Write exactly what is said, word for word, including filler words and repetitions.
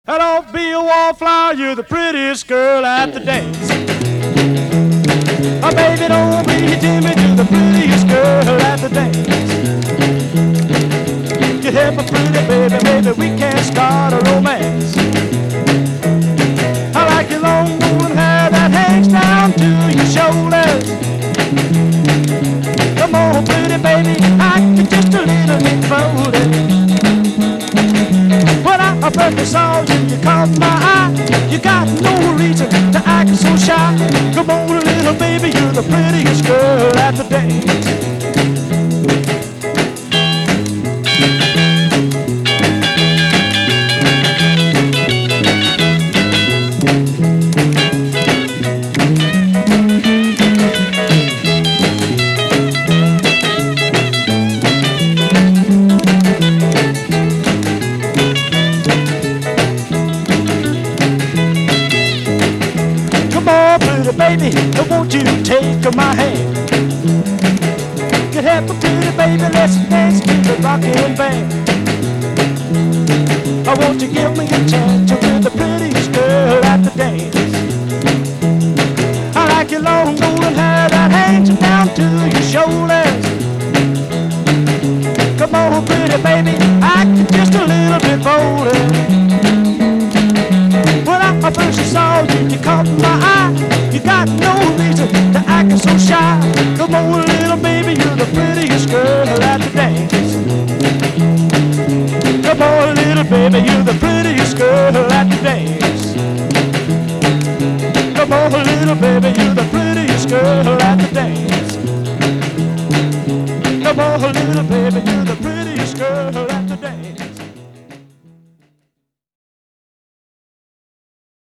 Hello, be a wallflower, you're the prettiest girl at the dance. Oh, baby, don't be timid, you're the prettiest girl at the dance. You hit me pretty, baby, baby, we can start a romance. I like your long golden hair that hangs down to your shoulders. Come on, pretty baby, I can just a little bit folded. When I first saw you, you caught my eye. You got no reason to act so shy. Come on, little baby, you're the prettiest girl at the dance. Baby, won't you take my hand? Get happy, pretty baby, let's dance to the rockin' band. I want you to give me a chance to be the prettiest girl at the dance. I like your long golden hair that hangs down to your shoulders. Come on, pretty baby, I can just a little bit bolder.